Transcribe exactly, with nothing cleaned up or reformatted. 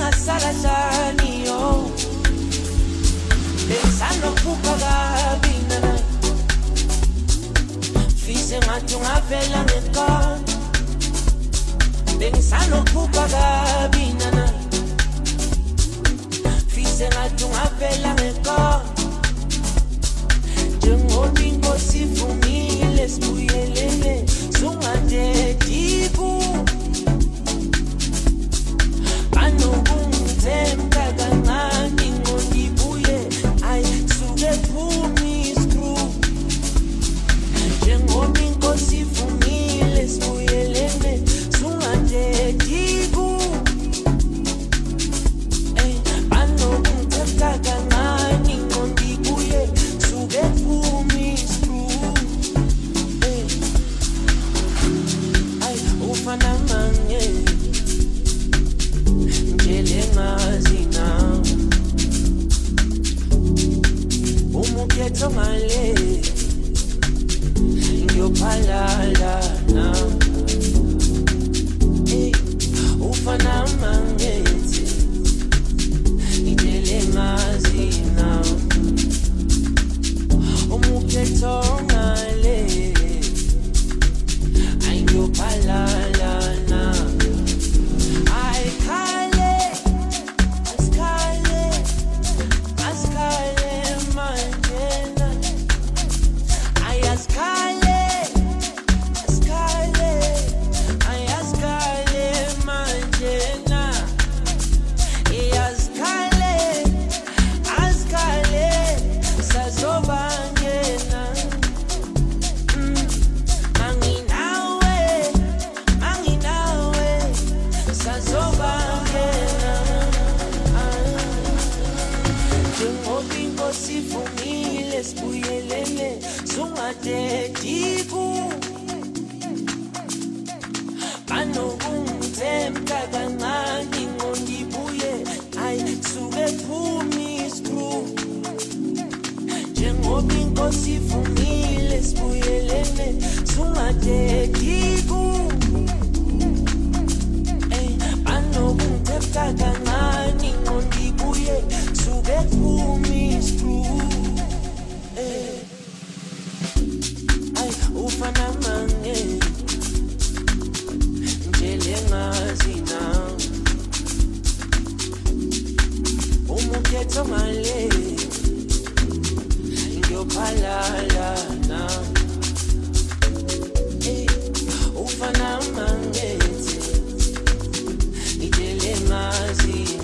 Bengasalasani yo Bensano kupagabina Fise ngatunga vela ngekon Bensano kupagabina Fise ngatunga vela ngekon Jengobingo sifumile spuyelele Sungate dibu Temka gangani ngondibuye ay suge pumi screw jengomi nkosi fumile suyelene sungate dibu ay ano temka gangani ngondibuye suge pumi screw ay ufana mange Ngazina Umuketho male Ngiyophalala na Eh ufana mangethi Ngidele ngazina Umuketho male Ngiyophalala na I can't Spuyelele sungate dibu Anokumtemka gangani ngondibuye ay suge pumi screw Jengobi nkosi fumile spuyelele sungate dibu Anokumtemka gangani ngondibuye suge pumi screw Ufana mange Njele ngazina Umuketho male Ngiyophalala na Ufana mange Njele ngazina